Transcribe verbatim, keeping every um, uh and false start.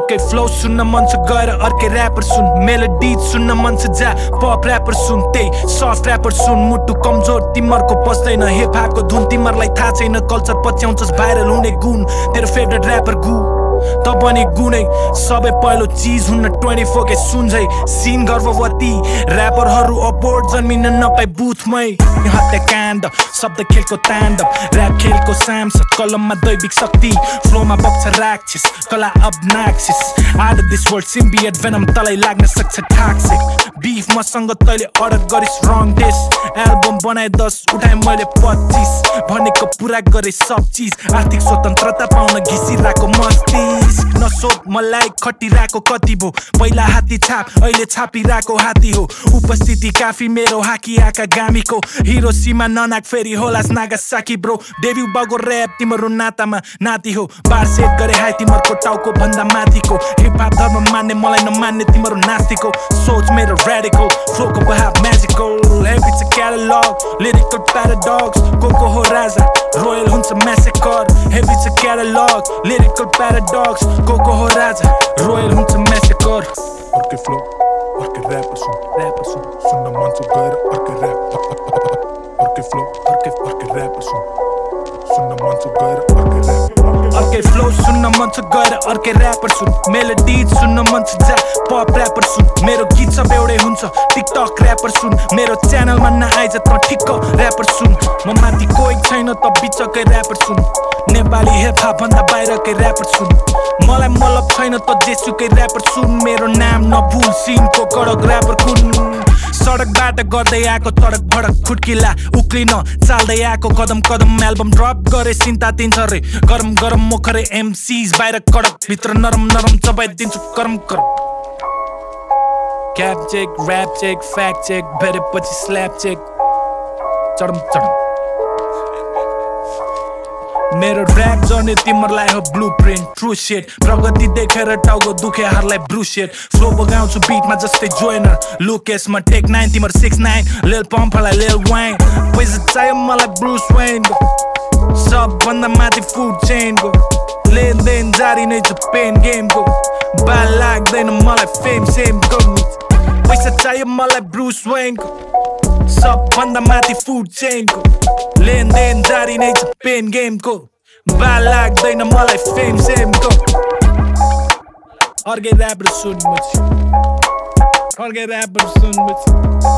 अर्कै फ्लो सुन्न मन छ गएर अर्कै ऱ्यापर सुन मेलोडी सुन्न मन छ जा पप ऱ्यापर सुन त्यही सफ्ट ऱ्यापर सुन मुटु कमजोर तिमीहरूको पस्दैन हिपहपको धुन तिमीहरूलाई थाहा छैन कल्चर पच्याउँछस् भाइरल हुने गुण तेरो फेभरेट ऱ्यापर गु त पनि गुनै सबै पहिलो चिज हुन्न ट्वेन्टी फोर के सुन्छै सिन गर्भवती ऱ्यापरहरू अबोर्ड जन्मिन नपाई बुथमै हत्याकाण्ड शब्द खेलको ताण्डव ऱ्याप खेलको सांसद कलममा दैविक शक्ति फ्लोमा बग्छ राक्षस कला अबनाक्सिस out of this world symbiote Venom तलाई लाग्न सक्छ टाक्सिक बिफ मसँग तैले अर्डर गरिस् रङ डिस एल्बम बनाए दस उठाए मैले पच्चिस भनेको पुरा गरे सब चिज आर्थिक स्वतन्त्रता पाउन घिसिरहेको मस्ती नसोध मलाई खटिरहेको कति भो पहिला हात्ती छाप अहिले छापिरहेको हात्ती हो उपस्थिति काफी मेरो हाकी आका गामीको हिरोसीमा ननाक फेरि होलास नागासाकी ब्रो डेब्यु बगो ऱ्याप तिम्रो नातामा नाति हो बार सेट गरे हाई तिम्रो टाउको भन्दा माथिको हिपहप धर्म मान्ने मलाई नमान्ने तिम्रो नास्तिको सोच मेरो रेडिकल फ्लोको बहाव म्याजिकल हेभी छ क्याटलग लिरिकल प्याराडक्स कोको हो राजा रोयल हुन्छ म्यासेकर हेभी छ क्याटलग लिरिकल प्याराडक्स कोको हो राजा रोयल हुन्छ म्यासेकर अर्कै फ्लो अर्कै ऱ्यापर सुन ऱ्यापर सुन सुन्न मन छ गएर अर्कै ऱ्याप अर्कै फ्लो अर्कै अर्कै ऱ्यापर सुन सुन्न मन छ गएर अर्कै ऱ्याप अर्कै फ्लो सुन्न मन छ गएर अर्कै ऱ्यापर सुन मेलोडी सुन्न मन छ जा पप ऱ्यापर सुन मेरो गीत सब एउटै हुन्छ टिकटक ऱ्यापर सुन मेरो च्यानलमा नआइज त ठिक्क ऱ्यापर सुन म माथि कोही छैन त बिचकै ऱ्यापर सुन नेपाली हिपहप भन्दा बाहिरकै ऱ्यापर सुन मलाई मतलब छैन त जेसुकै ऱ्यापर सुन मेरो नाम नभुल सिनको कडक ऱ्यापर कुन सडकबाट गर्दै आएको तडक भडक खुड्किला उक्लिन चाल्दै आएको कदम कदम एल्बम ड्रप गरे सिन्ता तिन्छ रे गरम गरम मोखरे एमसीज बाहिर कडक भित्र नरम नरम चबाइदिन्छु करम करम cap check rap check fact check भेटेपछि स्ल्याप चेक चढम चढम मेरो ऱ्याप जर्नी तिमीहरूलाई हो ब्लु प्रिन्ट ट्रु सेट प्रगति देखेर टाउको दुखेहरूलाई ब्रु सेट फ्लो बगाउँछु बिटमा जस्तै जोइनर लुकेसमा टेक नाइन तिम्रो सिक्स नाइन लेल पम्पलाई लेल वाइन पैसा चाहियो मलाई ब्रुस वेनको सबभन्दा माथि फुड चेनको लेनदेन जारी नै छ पेन गेमको बाल लाग्दैन मलाई फेम सेमको पैसा चाहियो मलाई ब्रुस वेनको सबभन्दा माथि फुड चेनको लेनदेन जारी नै छ पेन गेमको बाल लाग्दैन मलाई फेम सेमको अर्कै ऱ्यापर सुन अर्कै ऱ्यापर सुन